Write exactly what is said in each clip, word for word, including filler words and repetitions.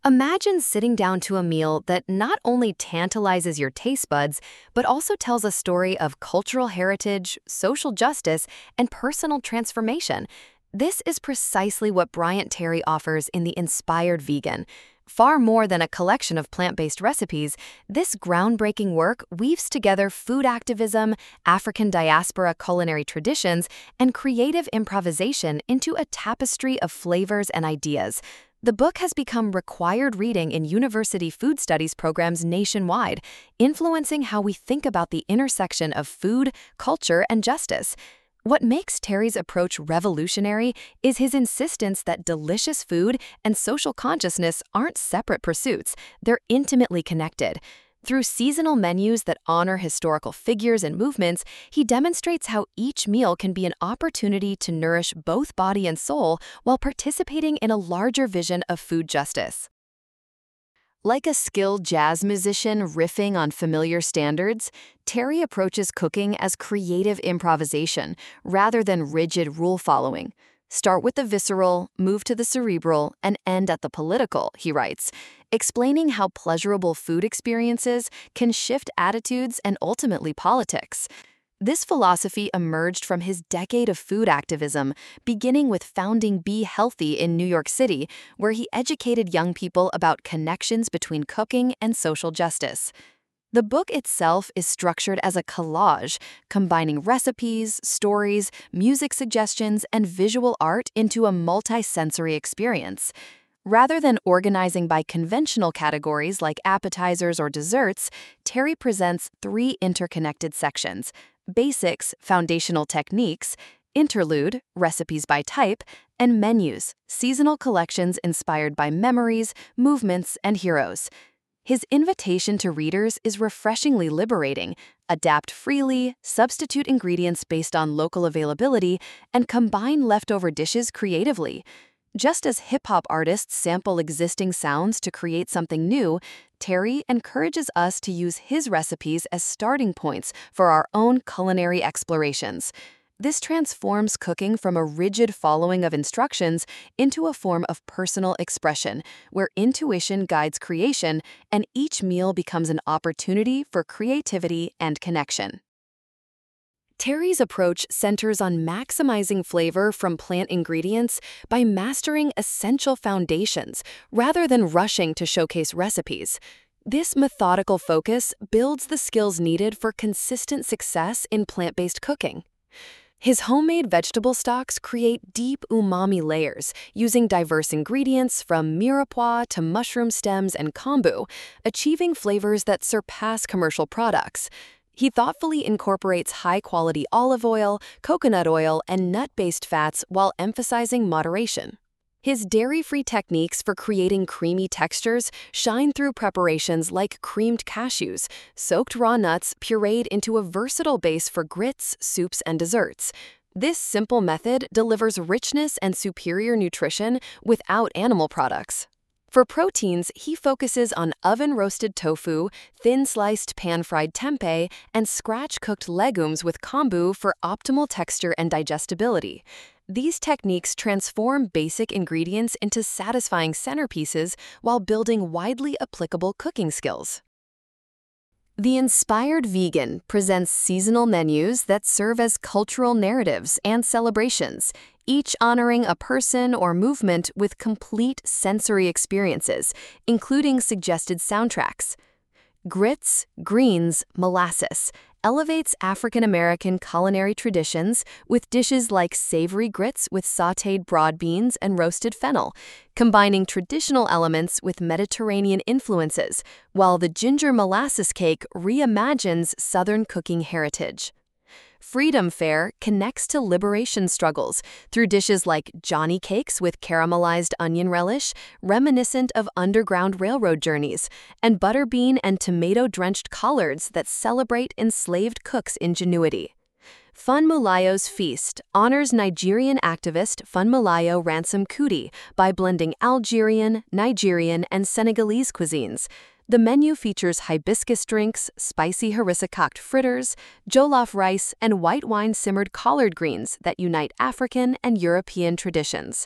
Imagine sitting down to a meal that not only tantalizes your taste buds, but also tells a story of cultural heritage, social justice, and personal transformation. This is precisely what Bryant Terry offers in The Inspired Vegan. Far more than a collection of plant-based recipes, this groundbreaking work weaves together food activism, African diaspora culinary traditions, and creative improvisation into a tapestry of flavors and ideas. The book has become required reading in university food studies programs nationwide, influencing how we think about the intersection of food, culture, and justice. What makes Terry's approach revolutionary is his insistence that delicious food and social consciousness aren't separate pursuits, they're intimately connected. Through seasonal menus that honor historical figures and movements, he demonstrates how each meal can be an opportunity to nourish both body and soul while participating in a larger vision of food justice. Like a skilled jazz musician riffing on familiar standards, Terry approaches cooking as creative improvisation rather than rigid rule-following. Start with the visceral, move to the cerebral, and end at the political, he writes, explaining how pleasurable food experiences can shift attitudes and ultimately politics. This philosophy emerged from his decade of food activism, beginning with founding Be Healthy in New York City, where he educated young people about connections between cooking and social justice. The book itself is structured as a collage, combining recipes, stories, music suggestions, and visual art into a multi-sensory experience. Rather than organizing by conventional categories like appetizers or desserts, Terry presents three interconnected sections: Basics, Foundational Techniques; Interlude, Recipes by Type; and Menus, Seasonal collections inspired by memories, movements, and heroes. His invitation to readers is refreshingly liberating: adapt freely, substitute ingredients based on local availability, and combine leftover dishes creatively. Just as hip-hop artists sample existing sounds to create something new, Terry encourages us to use his recipes as starting points for our own culinary explorations. This transforms cooking from a rigid following of instructions into a form of personal expression, where intuition guides creation and each meal becomes an opportunity for creativity and connection. Terry's approach centers on maximizing flavor from plant ingredients by mastering essential foundations rather than rushing to showcase recipes. This methodical focus builds the skills needed for consistent success in plant-based cooking. His homemade vegetable stocks create deep umami layers using diverse ingredients from mirepoix to mushroom stems and kombu, achieving flavors that surpass commercial products. He thoughtfully incorporates high-quality olive oil, coconut oil, and nut-based fats while emphasizing moderation. His dairy-free techniques for creating creamy textures shine through preparations like creamed cashews, soaked raw nuts pureed into a versatile base for grits, soups, and desserts. This simple method delivers richness and superior nutrition without animal products. For proteins, he focuses on oven-roasted tofu, thin-sliced pan-fried tempeh, and scratch-cooked legumes with kombu for optimal texture and digestibility. These techniques transform basic ingredients into satisfying centerpieces while building widely applicable cooking skills. The Inspired Vegan presents seasonal menus that serve as cultural narratives and celebrations, each honoring a person or movement with complete sensory experiences, including suggested soundtracks. Grits, Greens, Molasses elevates African-American culinary traditions with dishes like savory grits with sautéed broad beans and roasted fennel, combining traditional elements with Mediterranean influences, while the ginger molasses cake reimagines Southern cooking heritage. Freedom Fare connects to liberation struggles through dishes like Johnny Cakes with caramelized onion relish, reminiscent of Underground Railroad journeys, and butterbean and tomato-drenched collards that celebrate enslaved cooks' ingenuity. Funmilayo's Feast honors Nigerian activist Funmilayo Ransome Kuti by blending Algerian, Nigerian, and Senegalese cuisines. The menu features hibiscus drinks, spicy harissa-cocked fritters, jollof rice, and white wine-simmered collard greens that unite African and European traditions.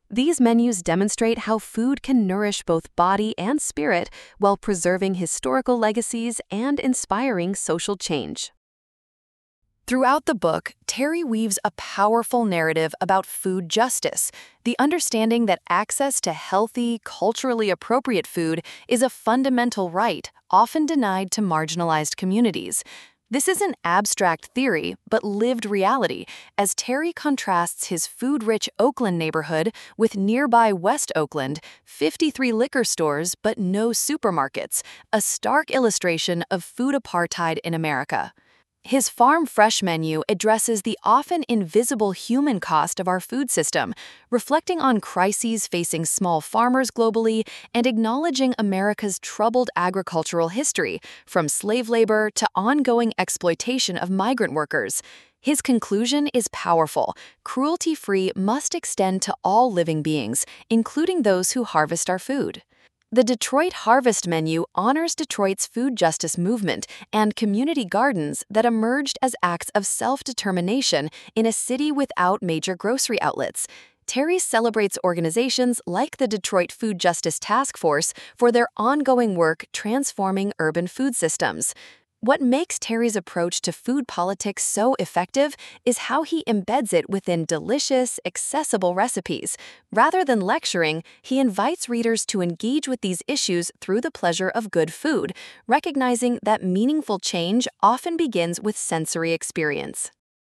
These menus demonstrate how food can nourish both body and spirit while preserving historical legacies and inspiring social change. Throughout the book, Terry weaves a powerful narrative about food justice, the understanding that access to healthy, culturally appropriate food is a fundamental right, often denied to marginalized communities. This is an abstract theory, but lived reality, as Terry contrasts his food-rich Oakland neighborhood with nearby West Oakland, fifty-three liquor stores but no supermarkets, a stark illustration of food apartheid in America. His Farm Fresh menu addresses the often invisible human cost of our food system, reflecting on crises facing small farmers globally and acknowledging America's troubled agricultural history, from slave labor to ongoing exploitation of migrant workers. His conclusion is powerful. Cruelty-free must extend to all living beings, including those who harvest our food. The Detroit Harvest menu honors Detroit's food justice movement and community gardens that emerged as acts of self-determination in a city without major grocery outlets. Terry celebrates organizations like the Detroit Food Justice Task Force for their ongoing work transforming urban food systems. What makes Terry's approach to food politics so effective is how he embeds it within delicious, accessible recipes. Rather than lecturing, he invites readers to engage with these issues through the pleasure of good food, recognizing that meaningful change often begins with sensory experience.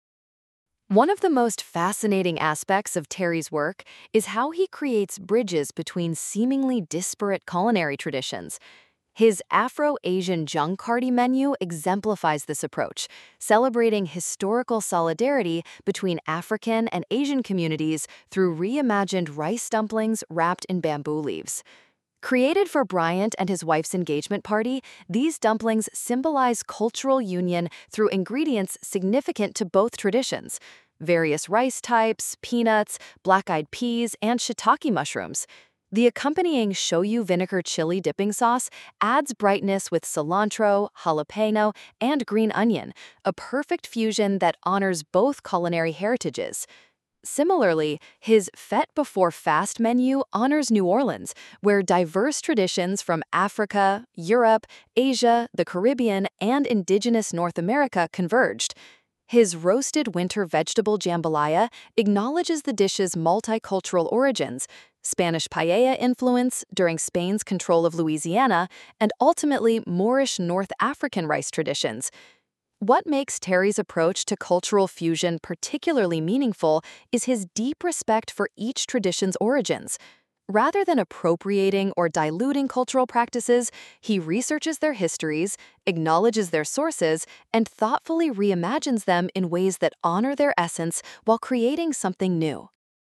One of the most fascinating aspects of Terry's work is how he creates bridges between seemingly disparate culinary traditions. His Afro-Asian Jungkardi menu exemplifies this approach, celebrating historical solidarity between African and Asian communities through reimagined rice dumplings wrapped in bamboo leaves. Created for Bryant and his wife's engagement party, these dumplings symbolize cultural union through ingredients significant to both traditions: various rice types, peanuts, black-eyed peas, and shiitake mushrooms. The accompanying shoyu vinegar chili dipping sauce adds brightness with cilantro, jalapeno, and green onion, a perfect fusion that honors both culinary heritages. Similarly, his Fête Before Fast menu honors New Orleans, where diverse traditions from Africa, Europe, Asia, the Caribbean, and indigenous North America converged. His Roasted Winter Vegetable Jambalaya acknowledges the dish's multicultural origins, Spanish paella influence during Spain's control of Louisiana, and ultimately Moorish North African rice traditions. What makes Terry's approach to cultural fusion particularly meaningful is his deep respect for each tradition's origins. Rather than appropriating or diluting cultural practices, he researches their histories, acknowledges their sources, and thoughtfully reimagines them in ways that honor their essence while creating something new.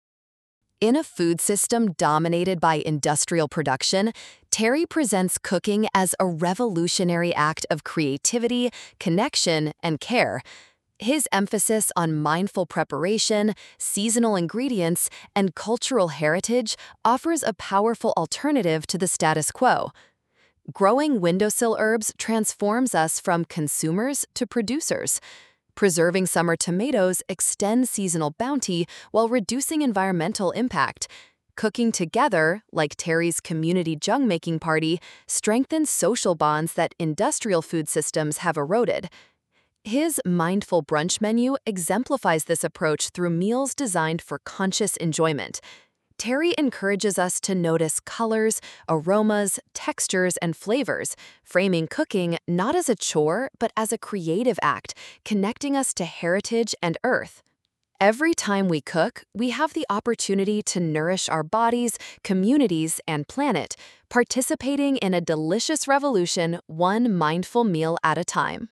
In a food system dominated by industrial production, Terry presents cooking as a revolutionary act of creativity, connection, and care. His emphasis on mindful preparation, seasonal ingredients, and cultural heritage offers a powerful alternative to the status quo. Growing windowsill herbs transforms us from consumers to producers. Preserving summer tomatoes extends seasonal bounty while reducing environmental impact. Cooking together, like Terry's community jung-making party, strengthens social bonds that industrial food systems have eroded. His Mindful Brunch menu exemplifies this approach through meals designed for conscious enjoyment. Terry encourages us to notice colors, aromas, textures, and flavors, framing cooking not as a chore but as a creative act, connecting us to heritage and earth. Every time we cook, we have the opportunity to nourish our bodies, communities, and planet, participating in a delicious revolution one mindful meal at a time.